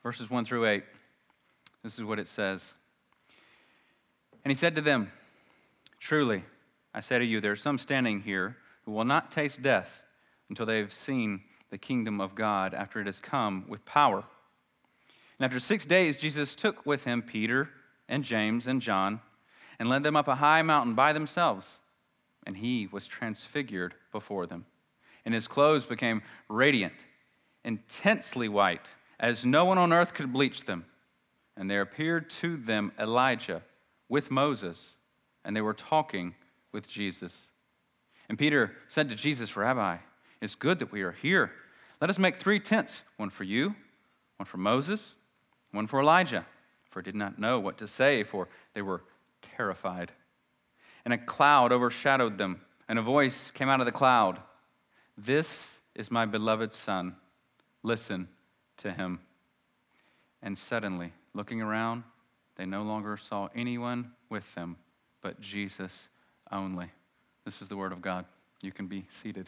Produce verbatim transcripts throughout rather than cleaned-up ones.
verses one through eight. This is what it says. And he said to them, "Truly, I say to you, there are some standing here who will not taste death until they have seen the kingdom of God after it has come with power." And after six days, Jesus took with him Peter and James and John and led them up a high mountain by themselves. And he was transfigured before them. And his clothes became radiant, intensely white, as no one on earth could bleach them. And there appeared to them Elijah with Moses, and they were talking with Jesus. And Peter said to Jesus, "Rabbi, it's good that we are here. Let us make three tents, one for you, one for Moses, one for Elijah." For he did not know what to say, for they were terrified. And a cloud overshadowed them, and a voice came out of the cloud. "This is my beloved Son. Listen to him." And suddenly, looking around, they no longer saw anyone with them, but Jesus only. This is the word of God. You can be seated.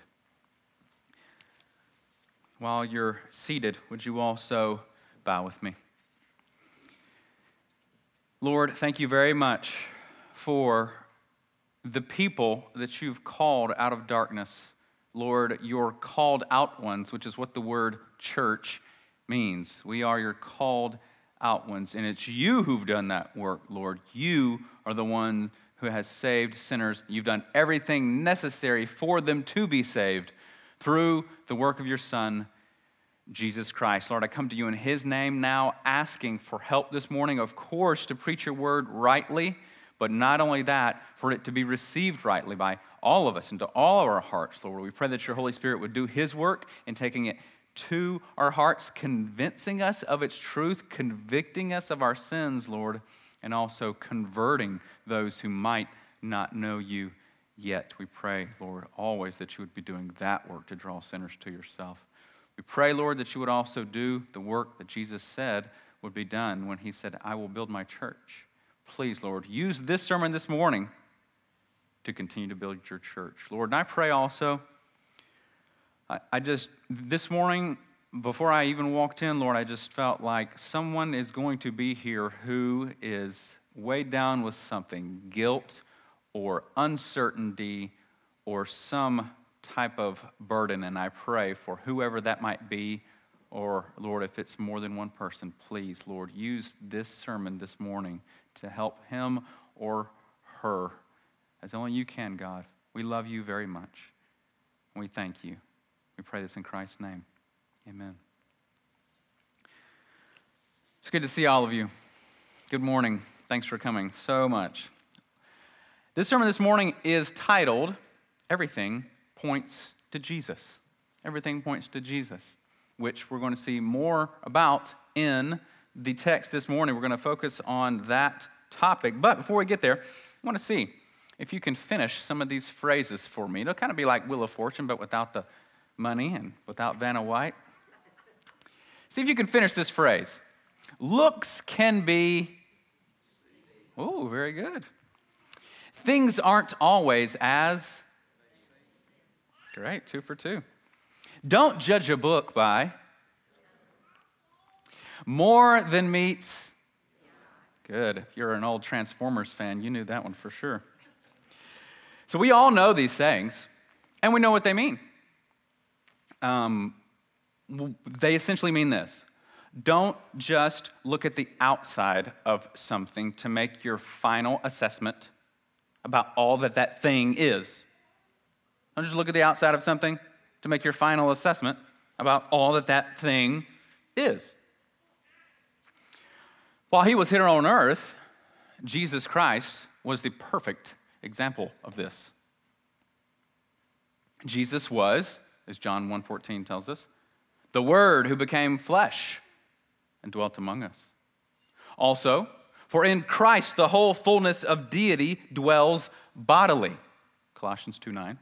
While you're seated, would you also bow with me? Lord, thank you very much for the people that you've called out of darkness. Lord, your called out ones, which is what the word church means. We are your called out ones, and it's you who've done that work, Lord. You are the one who has saved sinners. You've done everything necessary for them to be saved through the work of your Son, Jesus Christ. Lord, I come to you in his name now, asking for help this morning, of course, to preach your word rightly, but not only that, for it to be received rightly by all of us into all of our hearts, Lord. We pray that your Holy Spirit would do his work in taking it to our hearts, convincing us of its truth, convicting us of our sins, Lord, and also converting those who might not know you yet. We pray, Lord, always that you would be doing that work to draw sinners to yourself. We pray, Lord, that you would also do the work that Jesus said would be done when he said, "I will build my church." Please, Lord, use this sermon this morning to continue to build your church. Lord, and I pray also, I, I just, this morning, before I even walked in, Lord, I just felt like someone is going to be here who is weighed down with something, guilt or uncertainty or some type of burden, and I pray for whoever that might be, or, Lord, if it's more than one person, please, Lord, use this sermon this morning to help him or her, as only you can, God. We love you very much, and we thank you. We pray this in Christ's name. Amen. It's good to see all of you. Good morning. Thanks for coming so much. This sermon this morning is titled, Everything Points to Jesus. Everything points to Jesus, which we're going to see more about in the text this morning. We're going to focus on that topic. But before we get there, I want to see if you can finish some of these phrases for me. It'll kind of be like Wheel of Fortune, but without the money and without Vanna White. See if you can finish this phrase. Looks can be, oh, very good. Things aren't always as, great, two for two. Don't judge a book by, more than meets, good. If you're an old Transformers fan, you knew that one for sure. So we all know these sayings, and we know what they mean. Um, they essentially mean this. Don't just look at the outside of something to make your final assessment about all that that thing is. Don't just look at the outside of something to make your final assessment about all that that thing is. While he was here on earth, Jesus Christ was the perfect example of this. Jesus was, as John one fourteen tells us, the Word who became flesh and dwelt among us. Also, for in Christ the whole fullness of deity dwells bodily. Colossians two nine.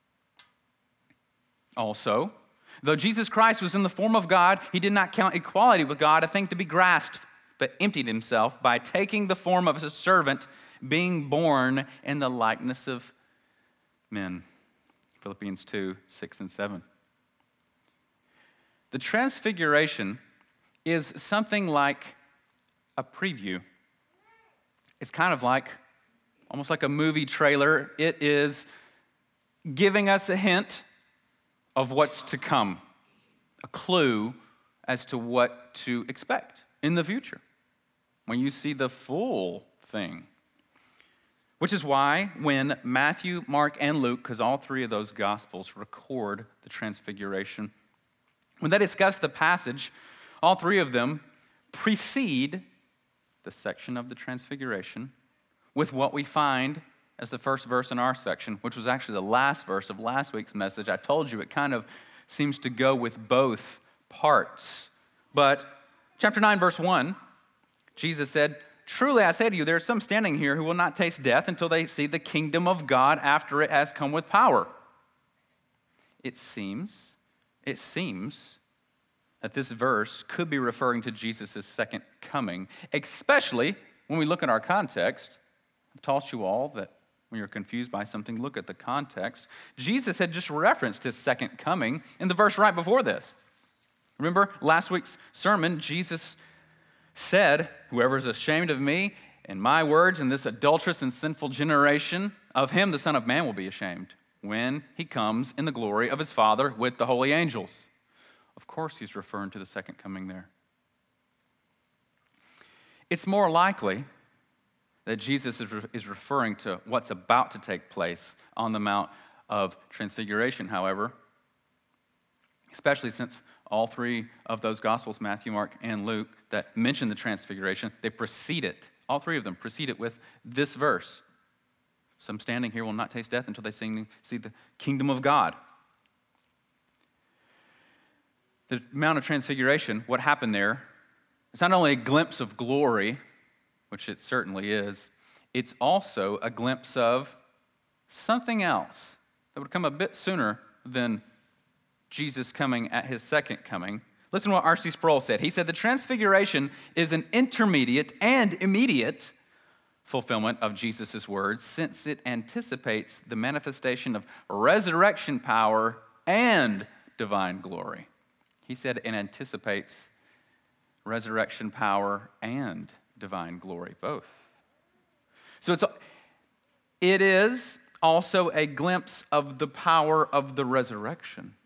Also, though Jesus Christ was in the form of God, he did not count equality with God a thing to be grasped, but emptied himself by taking the form of a servant, being born in the likeness of men. Philippians two six and seven. The transfiguration is something like a preview. It's kind of like, almost like a movie trailer. It is giving us a hint of what's to come, a clue as to what to expect in the future when you see the full thing. Which is why when Matthew, Mark, and Luke, because all three of those Gospels record the Transfiguration, when they discuss the passage, all three of them precede the section of the Transfiguration with what we find as the first verse in our section, which was actually the last verse of last week's message. I told you it kind of seems to go with both parts. But chapter nine, verse one, Jesus said, "Truly I say to you, there are some standing here who will not taste death until they see the kingdom of God after it has come with power." It seems, it seems that this verse could be referring to Jesus' second coming, especially when we look at our context. I've taught you all that when you're confused by something, look at the context. Jesus had just referenced his second coming in the verse right before this. Remember last week's sermon, Jesus said, "Whoever is ashamed of me and my words in this adulterous and sinful generation, of him the Son of Man will be ashamed when he comes in the glory of his Father with the holy angels." Of course he's referring to the second coming there. It's more likely that Jesus is, re- is referring to what's about to take place on the Mount of Transfiguration, however, especially since all three of those Gospels, Matthew, Mark, and Luke, that mention the Transfiguration, they precede it. All three of them precede it with this verse. "Some standing here will not taste death until they see, see the kingdom of God." The Mount of Transfiguration, what happened there, it's not only a glimpse of glory, which it certainly is, it's also a glimpse of something else that would come a bit sooner than Jesus coming at his second coming. Listen to what R C Sproul said. He said, "The Transfiguration is an intermediate and immediate fulfillment of Jesus' words, since it anticipates the manifestation of resurrection power and divine glory." He said it anticipates resurrection power and divine glory, both. So it's, it is also a glimpse of the power of the resurrection,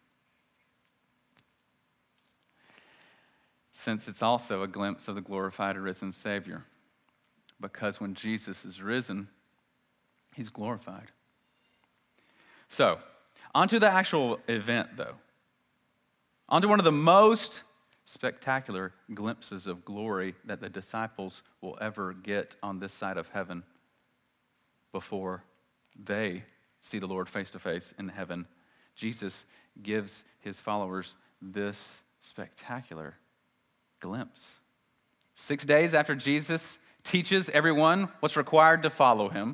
since it's also a glimpse of the glorified risen Savior. Because when Jesus is risen, he's glorified. So, onto the actual event, though. Onto one of the most spectacular glimpses of glory that the disciples will ever get on this side of heaven before they see the Lord face to face in heaven. Jesus gives his followers this spectacular glimpse. Six days after Jesus teaches everyone what's required to follow him,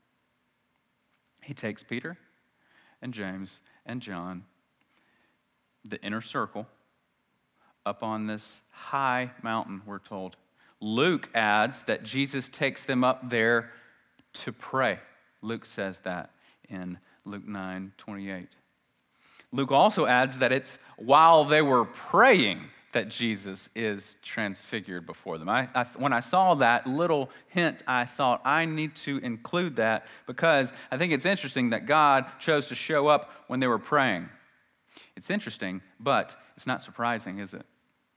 he takes Peter and James and John, the inner circle, up on this high mountain, we're told. Luke adds that Jesus takes them up there to pray. Luke says that in Luke nine twenty-eight. Luke also adds that it's while they were praying that Jesus is transfigured before them. I, I, when I saw that little hint, I thought I need to include that because I think it's interesting that God chose to show up when they were praying. It's interesting, but it's not surprising, is it?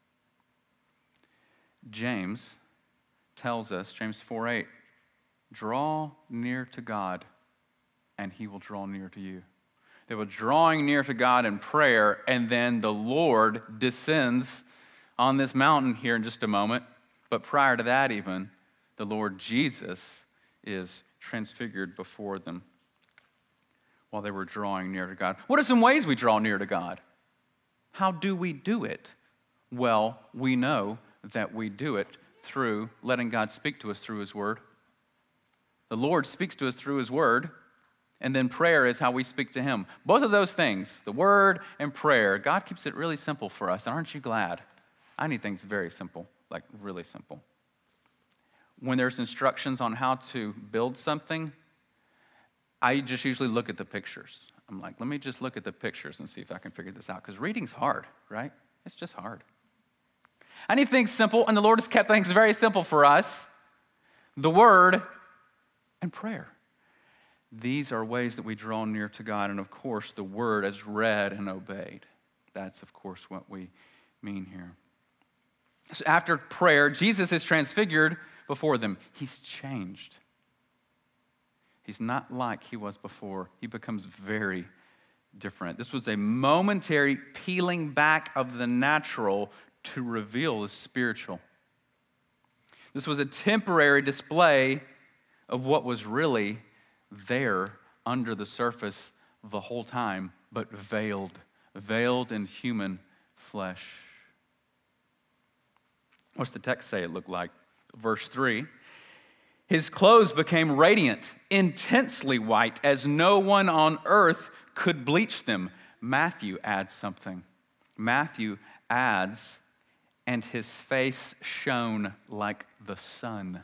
James tells us, James four eight, "Draw near to God, and he will draw near to you." They were drawing near to God in prayer, and then the Lord descends on this mountain here in just a moment. But prior to that even, the Lord Jesus is transfigured before them while they were drawing near to God. What are some ways we draw near to God? How do we do it? Well, we know that we do it through letting God speak to us through his word. The Lord speaks to us through his word, and then prayer is how we speak to him. Both of those things, the word and prayer, God keeps it really simple for us. Aren't you glad? I need things very simple, like really simple. When there's instructions on how to build something, I just usually look at the pictures. I'm like, let me just look at the pictures and see if I can figure this out, because reading's hard, right? It's just hard. I need things simple, and the Lord has kept things very simple for us. The Word and prayer. These are ways that we draw near to God, and of course, the Word is read and obeyed. That's, of course, what we mean here. So after prayer, Jesus is transfigured before them. He's changed. He's not like he was before. He becomes very different. This was a momentary peeling back of the natural to reveal the spiritual. This was a temporary display of what was really there under the surface the whole time, but veiled, veiled in human flesh. What's the text say it looked like? Verse three, his clothes became radiant, intensely white, as no one on earth could bleach them. Matthew adds something. Matthew adds, and his face shone like the sun.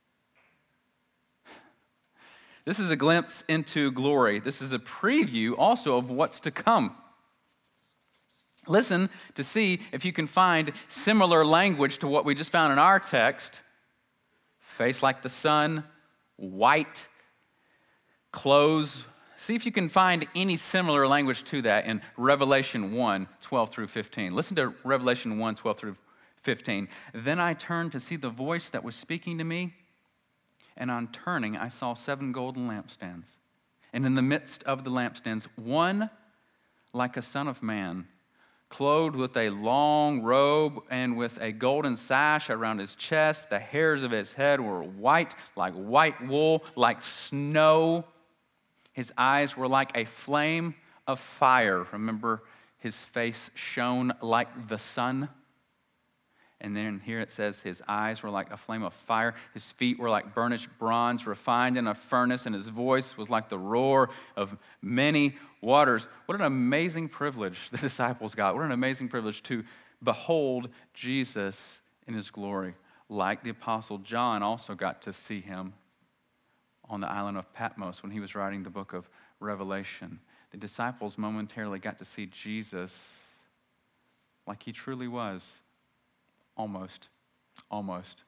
This is a glimpse into glory. This is a preview also of what's to come. Listen to see if you can find similar language to what we just found in our text. Face like the sun, white, clothes. See if you can find any similar language to that in Revelation one, twelve through fifteen. Listen to Revelation one, twelve through fifteen. Then I turned to see the voice that was speaking to me, and on turning I saw seven golden lampstands. And in the midst of the lampstands, one like a son of man, clothed with a long robe and with a golden sash around his chest. The hairs of his head were white, like white wool, like snow. His eyes were like a flame of fire. Remember, his face shone like the sun. And then here it says his eyes were like a flame of fire. His feet were like burnished bronze refined in a furnace, and his voice was like the roar of many waters. What an amazing privilege the disciples got. What an amazing privilege to behold Jesus in his glory. Like the Apostle John also got to see him on the island of Patmos when he was writing the book of Revelation. The disciples momentarily got to see Jesus like he truly was. Almost, almost.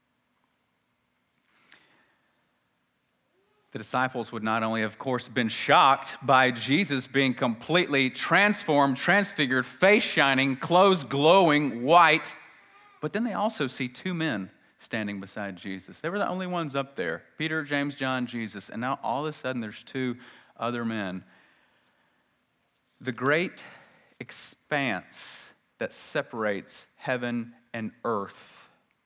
The disciples would not only, of course, been shocked by Jesus being completely transformed, transfigured, face shining, clothes glowing white, but then they also see two men standing beside Jesus. They were the only ones up there, Peter, James, John, Jesus, and now all of a sudden there's two other men. The great expanse that separates heaven and earth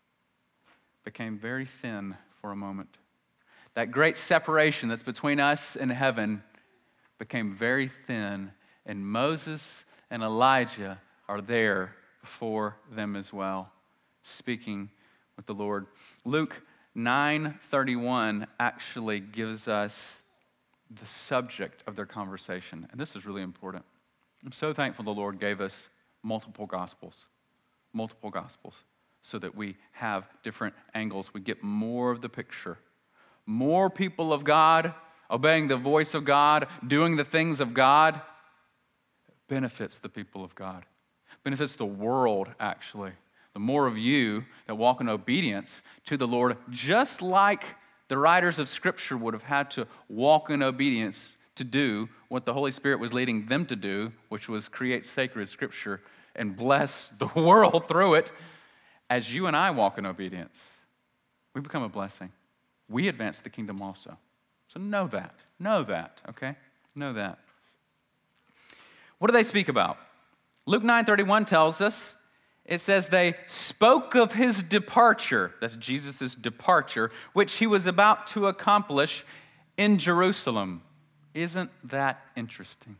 became very thin for a moment. That great separation that's between us and heaven became very thin, and Moses and Elijah are there before them as well, speaking with the Lord. Luke nine thirty-one actually gives us the subject of their conversation, and this is really important. I'm so thankful the Lord gave us multiple gospels. multiple gospels so that we have different angles. We get more of the picture. More people of God obeying the voice of God, doing the things of God, benefits the people of God. Benefits the world, actually. The more of you that walk in obedience to the Lord, just like the writers of Scripture would have had to walk in obedience to do what the Holy Spirit was leading them to do, which was create sacred Scripture and bless the world through it. As you and I walk in obedience, we become a blessing. We advance the kingdom also. So know that. Know that, okay? Know that. What do they speak about? Luke nine thirty-one tells us, it says they spoke of his departure, that's Jesus' departure, which he was about to accomplish in Jerusalem. Isn't that interesting?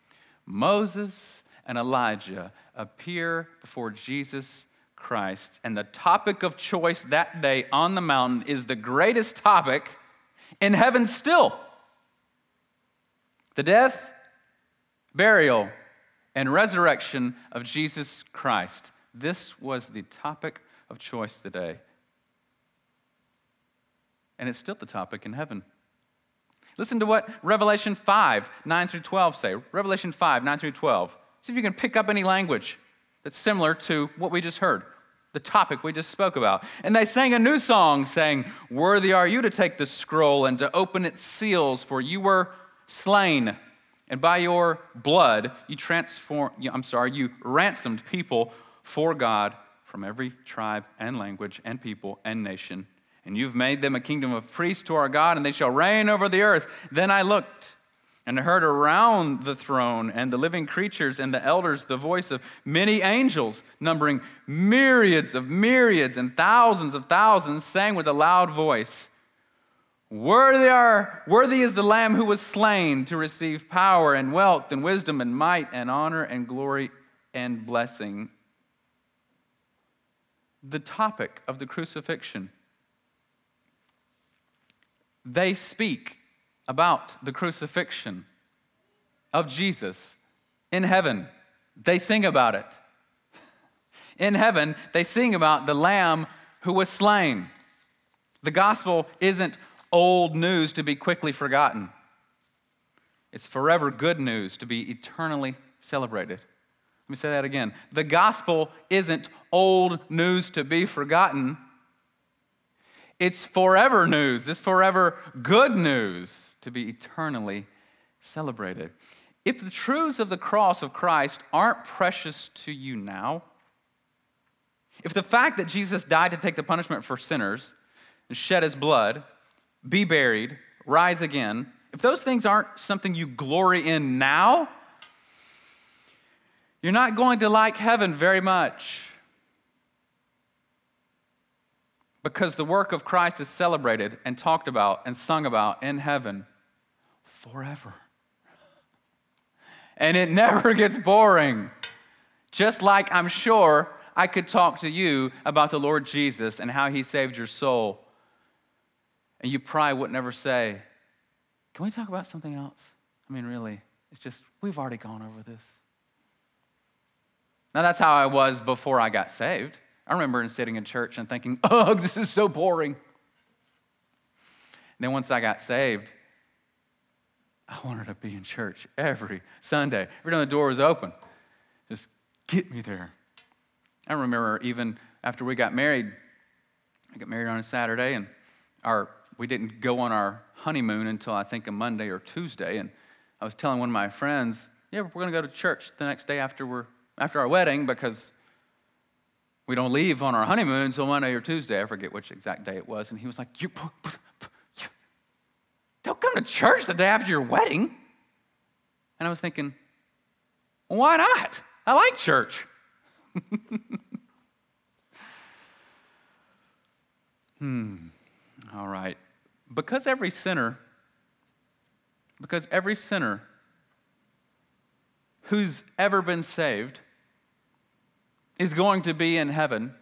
Moses and Elijah appear before Jesus Christ, and the topic of choice that day on the mountain is the greatest topic in heaven still. The death, burial, and resurrection of Jesus Christ. This was the topic of choice today. And it's still the topic in heaven. Listen to what Revelation five, nine through twelve say. Revelation five, nine through twelve. See if you can pick up any language that's similar to what we just heard. the topic we just spoke about. And they sang a new song saying, "Worthy are you to take the scroll and to open its seals, for you were slain. And by your blood, you transform, I'm sorry, you ransomed people for God from every tribe and language and people and nation. And you've made them a kingdom of priests to our God, and they shall reign over the earth." Then I looked and heard around the throne and the living creatures and the elders the voice of many angels, numbering myriads of myriads and thousands of thousands, saying with a loud voice, Worthy are, worthy is the Lamb who was slain to receive power and wealth and wisdom and might and honor and glory and blessing. The topic of the crucifixion. They speak about the crucifixion of Jesus in heaven. They sing about it. In heaven, they sing about the Lamb who was slain. The gospel isn't old news to be quickly forgotten. It's forever good news to be eternally celebrated. Let me say that again. The gospel isn't old news to be forgotten. It's forever news. It's forever good news to be eternally celebrated. If the truths of the cross of Christ aren't precious to you now, if the fact that Jesus died to take the punishment for sinners and shed his blood, be buried, rise again, if those things aren't something you glory in now, you're not going to like heaven very much. Because the work of Christ is celebrated and talked about and sung about in heaven forever. And it never gets boring. Just like I'm sure I could talk to you about the Lord Jesus and how he saved your soul. And you probably would never say, can we talk about something else? I mean, really, it's just, we've already gone over this. Now, that's how I was before I got saved. I remember sitting in church and thinking, oh, this is so boring. And then once I got saved, I wanted to be in church every Sunday. Every time the door was open, just get me there. I remember even after we got married, I got married on a Saturday, and our we didn't go on our honeymoon until I think a Monday or Tuesday. And I was telling one of my friends, yeah, we're going to go to church the next day after we're after our wedding because we don't leave on our honeymoon until Monday or Tuesday. I forget which exact day it was. And he was like, you, you don't come to church the day after your wedding. And I was thinking, well, why not? I like church. hmm. All right. Because every sinner, because every sinner who's ever been saved is going to be in heaven,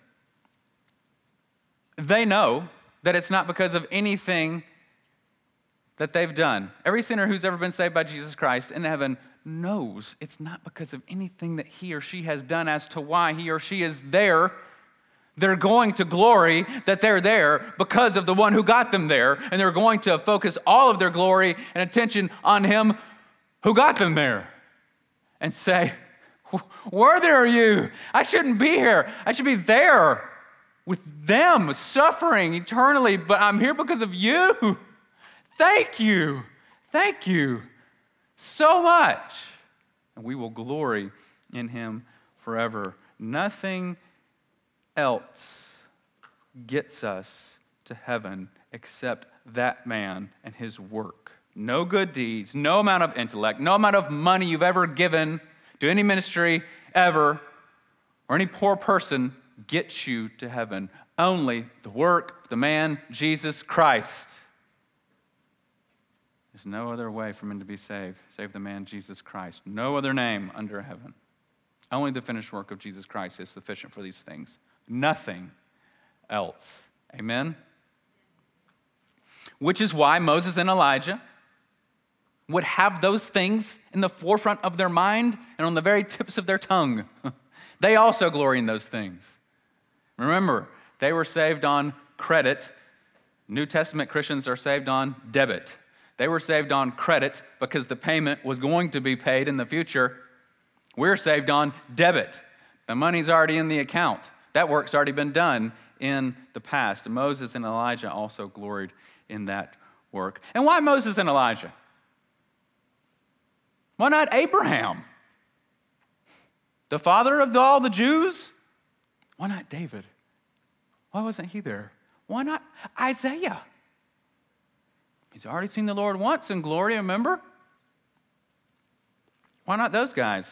they know that it's not because of anything that they've done. Every sinner who's ever been saved by Jesus Christ in heaven knows it's not because of anything that he or she has done as to why he or she is there. They're going to glory that they're there because of the one who got them there, and they're going to focus all of their glory and attention on him who got them there and say, worthy are you? I shouldn't be here. I should be there with them, suffering eternally, but I'm here because of you. Thank you. Thank you so much. And we will glory in him forever. Nothing else gets us to heaven except that man and his work. No good deeds, no amount of intellect, no amount of money you've ever given to any ministry ever, or any poor person gets you to heaven. Only the work of the man, Jesus Christ. There's no other way for men to be saved, save the man, Jesus Christ. No other name under heaven. Only the finished work of Jesus Christ is sufficient for these things. Nothing else. Amen? Which is why Moses and Elijah would have those things in the forefront of their mind and on the very tips of their tongue. They also glory in those things. Remember, they were saved on credit. New Testament Christians are saved on debit. They were saved on credit because the payment was going to be paid in the future. We're saved on debit. The money's already in the account. That work's already been done in the past. Moses and Elijah also gloried in that work. And why Moses and Elijah? Why not Abraham, the father of all the Jews? Why not David? Why wasn't he there? Why not Isaiah? He's already seen the Lord once in glory, remember? Why not those guys?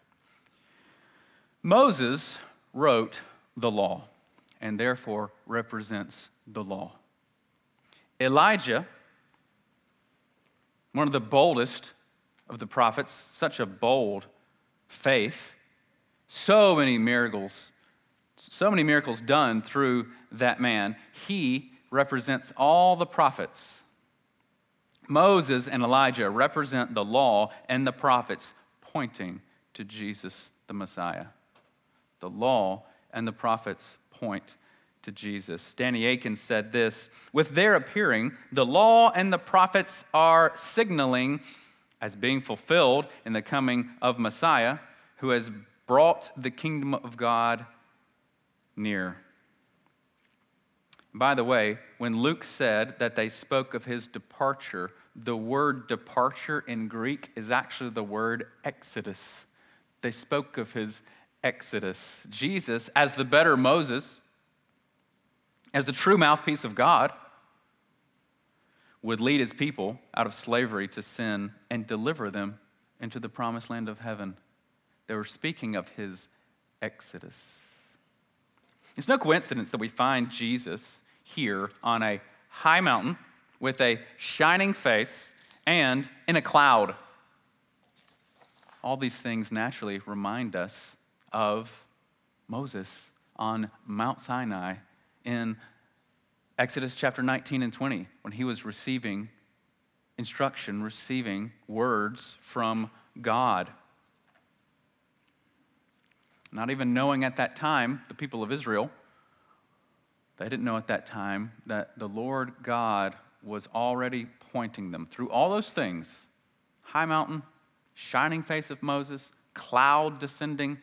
Moses wrote the law and therefore represents the law. Elijah, one of the boldest of the prophets, such a bold faith, so many miracles, so many miracles done through that man. He represents all the prophets. Moses and Elijah represent the law and the prophets pointing to Jesus the Messiah. The law and the prophets point to Jesus. Danny Aiken said this, with their appearing, the law and the prophets are signaling as being fulfilled in the coming of Messiah, who has brought the kingdom of God near. By the way, when Luke said that they spoke of his departure, the word departure in Greek is actually the word exodus. They spoke of his exodus. Jesus, as the better Moses, as the true mouthpiece of God, would lead his people out of slavery to sin and deliver them into the promised land of heaven. They were speaking of his exodus. It's no coincidence that we find Jesus here on a high mountain with a shining face and in a cloud. All these things naturally remind us of Moses on Mount Sinai in Exodus chapter nineteen and twenty, when he was receiving instruction, receiving words from God. Not even knowing at that time, the people of Israel, they didn't know at that time that the Lord God was already pointing them through all those things. High mountain, shining face of Moses, cloud descending.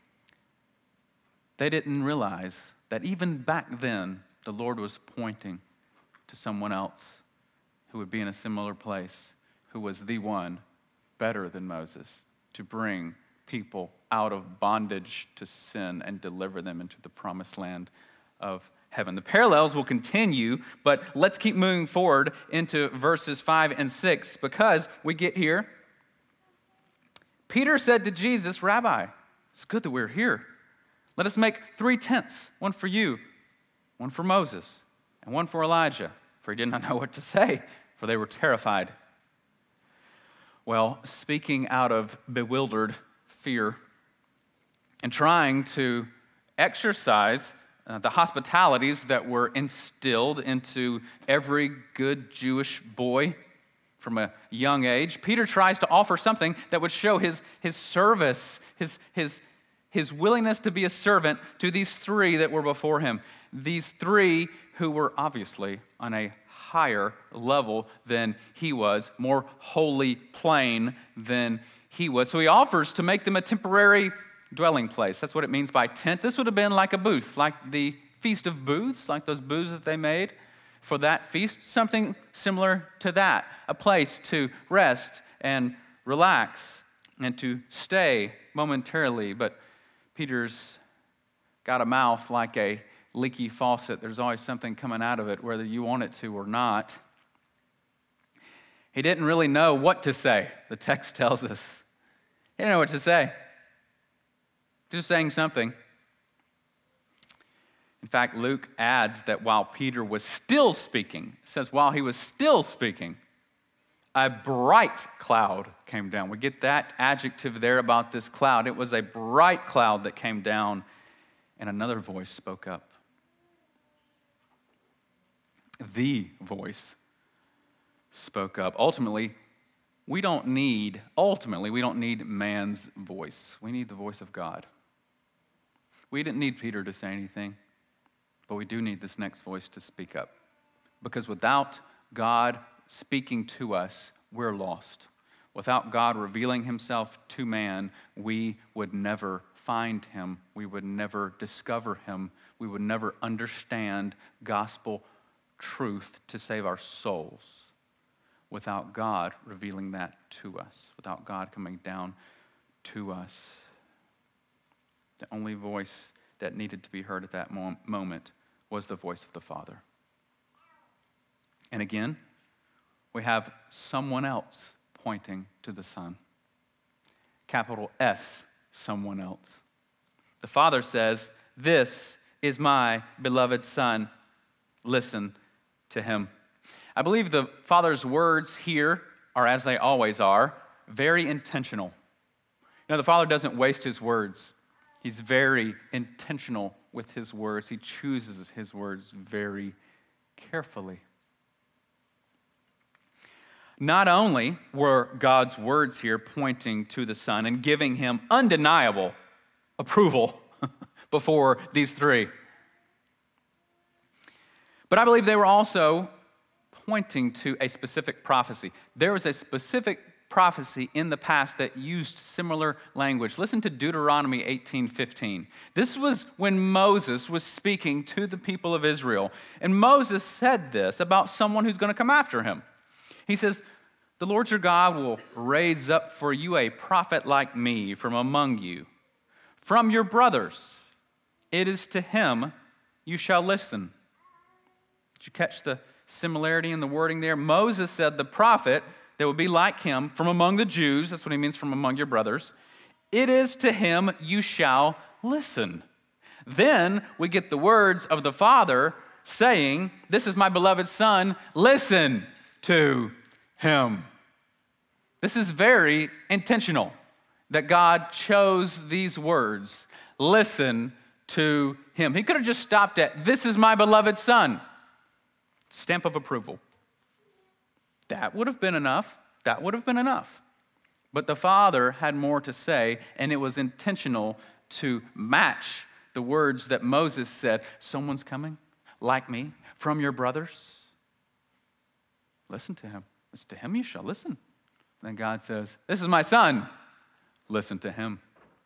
They didn't realize that even back then, the Lord was pointing to someone else who would be in a similar place, who was the one better than Moses to bring people out of bondage to sin and deliver them into the promised land of heaven. The parallels will continue, but let's keep moving forward into verses five and six because we get here. Peter said to Jesus, Rabbi, it's good that we're here. Let us make three tents, one for you, one for Moses, and one for Elijah, for he did not know what to say, for they were terrified. Well, speaking out of bewildered fear and trying to exercise uh, the hospitalities that were instilled into every good Jewish boy from a young age, Peter tries to offer something that would show his, his service, his, his, his willingness to be a servant to these three that were before him. These three who were obviously on a higher level than he was, more holy plane than he was. So he offers to make them a temporary dwelling place. That's what it means by tent. This would have been like a booth, like the Feast of Booths, like those booths that they made for that feast, something similar to that, a place to rest and relax and to stay momentarily. But Peter's got a mouth like a leaky faucet. There's always something coming out of it, whether you want it to or not. He didn't really know what to say, the text tells us. He didn't know what to say. Just saying something. In fact, Luke adds that while Peter was still speaking, it says while he was still speaking, a bright cloud came down. We get that adjective there about this cloud. It was a bright cloud that came down, and another voice spoke up. The voice spoke up. Ultimately, we don't need, ultimately, we don't need man's voice. We need the voice of God. We didn't need Peter to say anything, but we do need this next voice to speak up. Because without God speaking to us, we're lost. Without God revealing himself to man, we would never find him. We would never discover him. We would never understand gospel truth to save our souls without God revealing that to us, without God coming down to us. The only voice that needed to be heard at that mo- moment was the voice of the Father. And again, we have someone else pointing to the Son. Capital S, someone else. The Father says, "This is my beloved Son. Listen to him." I believe the Father's words here are, as they always are, very intentional. You know, the Father doesn't waste his words. He's very intentional with his words. He chooses his words very carefully. Not only were God's words here pointing to the Son and giving him undeniable approval before these three, but I believe they were also pointing to a specific prophecy. There was a specific prophecy in the past that used similar language. Listen to Deuteronomy eighteen fifteen. This was when Moses was speaking to the people of Israel. And Moses said this about someone who's going to come after him. He says, "The Lord your God will raise up for you a prophet like me from among you, from your brothers. It is to him you shall listen." Did you catch the similarity in the wording there? Moses said the prophet that would be like him from among the Jews, that's what he means, from among your brothers, it is to him you shall listen. Then we get the words of the Father saying, "This is my beloved Son, listen to him." This is very intentional that God chose these words, "Listen to him." He could have just stopped at, "This is my beloved Son." Stamp of approval. That would have been enough. That would have been enough. But the Father had more to say, and it was intentional to match the words that Moses said, "Someone's coming, like me, from your brothers. Listen to him. It's to him you shall listen." Then God says, "This is my Son. Listen to him."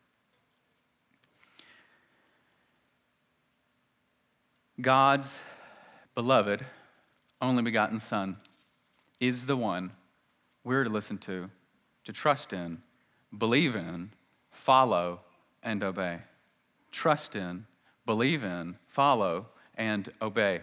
God's beloved, only begotten Son is the one we're to listen to, to trust in, believe in, follow, and obey. Trust in, believe in, follow, and obey.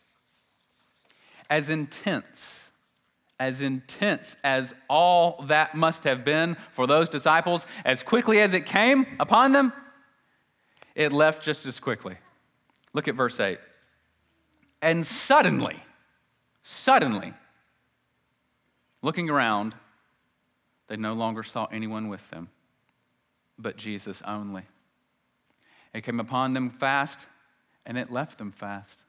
As intense, as intense as all that must have been for those disciples, as quickly as it came upon them, it left just as quickly. Look at verse eight. And suddenly, suddenly, looking around, they no longer saw anyone with them, but Jesus only. It came upon them fast, and it left them fast.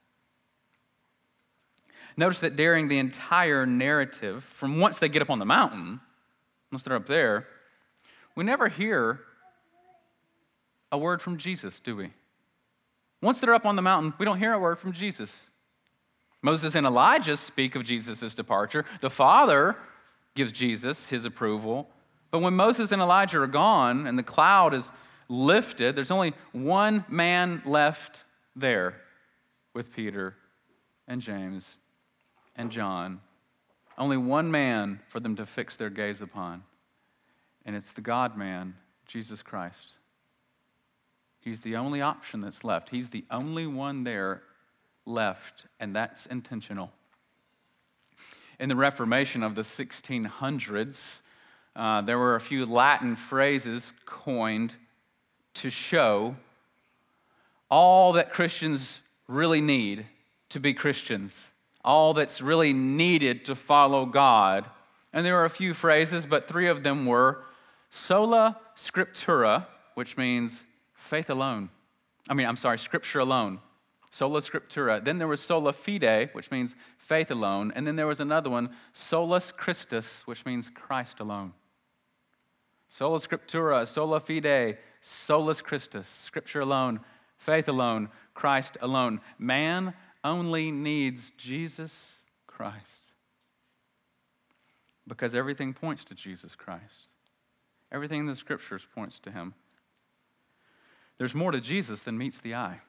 Notice that during the entire narrative, from once they get up on the mountain, once they're up there, we never hear a word from Jesus, do we? Once they're up on the mountain, we don't hear a word from Jesus. Moses and Elijah speak of Jesus' departure. The Father gives Jesus his approval. But when Moses and Elijah are gone and the cloud is lifted, there's only one man left there with Peter and James and John. Only one man for them to fix their gaze upon. And it's the God-man, Jesus Christ. He's the only option that's left. He's the only one there left, and that's intentional. In the Reformation of the sixteen hundreds, uh, there were a few Latin phrases coined to show all that Christians really need to be Christians, all that's really needed to follow God. And there were a few phrases, but three of them were sola scriptura, which means faith alone. I mean, I'm sorry, scripture alone. Sola scriptura. Then there was sola fide, which means faith alone. And then there was another one, solus Christus, which means Christ alone. Sola scriptura, sola fide, solus Christus. Scripture alone, faith alone, Christ alone. Man only needs Jesus Christ. Because everything points to Jesus Christ. Everything in the Scriptures points to him. There's more to Jesus than meets the eye.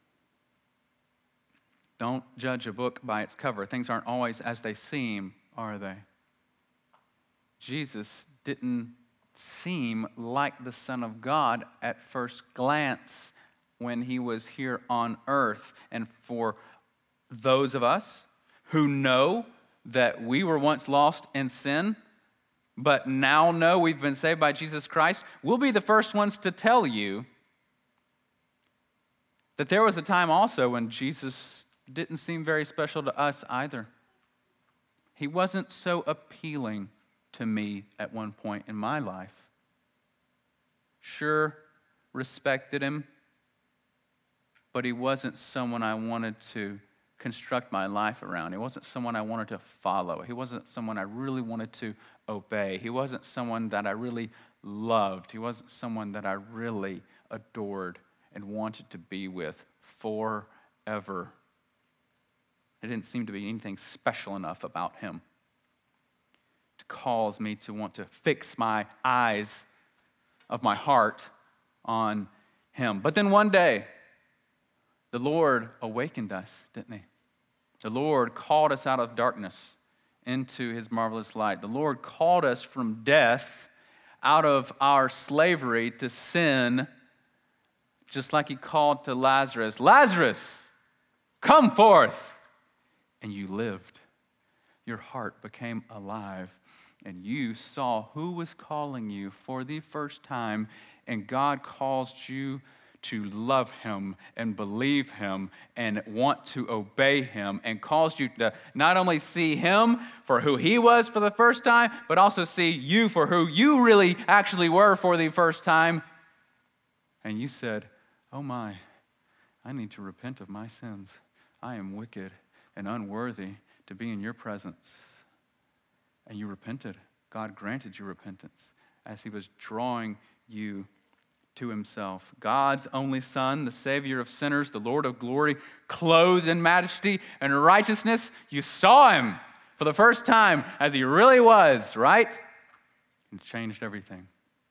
Don't judge a book by its cover. Things aren't always as they seem, are they? Jesus didn't seem like the Son of God at first glance when he was here on earth. And for those of us who know that we were once lost in sin, but now know we've been saved by Jesus Christ, we'll be the first ones to tell you that there was a time also when Jesus didn't seem very special to us either. He wasn't so appealing to me at one point in my life. Sure, respected him, but he wasn't someone I wanted to construct my life around. He wasn't someone I wanted to follow. He wasn't someone I really wanted to obey. He wasn't someone that I really loved. He wasn't someone that I really adored and wanted to be with forever. There didn't seem to be anything special enough about him to cause me to want to fix my eyes of my heart on him. But then one day, the Lord awakened us, didn't he? The Lord called us out of darkness into his marvelous light. The Lord called us from death out of our slavery to sin, just like he called to Lazarus, Lazarus, come forth. And you lived. Your heart became alive, and you saw who was calling you for the first time, and God caused you to love him and believe him and want to obey him, and caused you to not only see him for who he was for the first time, but also see you for who you really actually were for the first time. And you said, oh my, I need to repent of my sins. I am wicked and unworthy to be in your presence. And you repented. God granted you repentance as he was drawing you to himself. God's only Son, the Savior of sinners, the Lord of glory, clothed in majesty and righteousness. You saw him for the first time as he really was, right? And changed everything.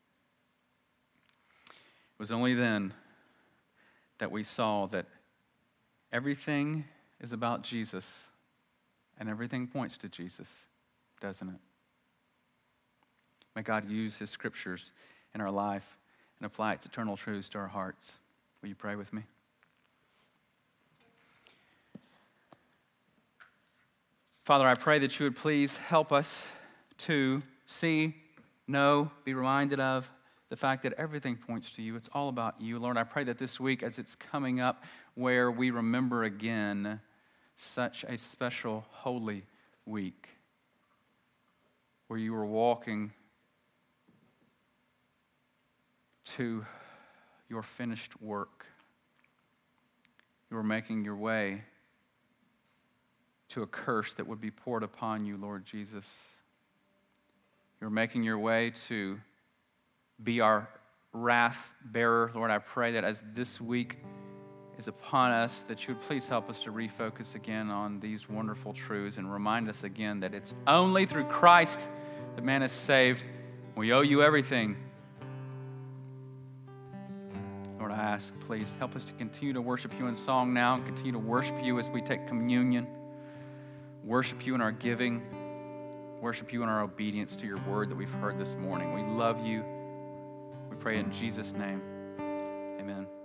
It was only then that we saw that everything is about Jesus, and everything points to Jesus, doesn't it? May God use his scriptures in our life and apply its eternal truths to our hearts. Will you pray with me? Father, I pray that you would please help us to see, know, be reminded of the fact that everything points to you. It's all about you. Lord, I pray that this week, as it's coming up, where we remember again such a special holy week, where you were walking to your finished work. You were making your way to a curse that would be poured upon you, Lord Jesus. You were making your way to be our wrath bearer. Lord, I pray that as this week is upon us, that you would please help us to refocus again on these wonderful truths and remind us again that it's only through Christ that man is saved. We owe you everything. Lord, I ask, please help us to continue to worship you in song now, and continue to worship you as we take communion, worship you in our giving, worship you in our obedience to your word that we've heard this morning. We love you. We pray in Jesus' name. Amen.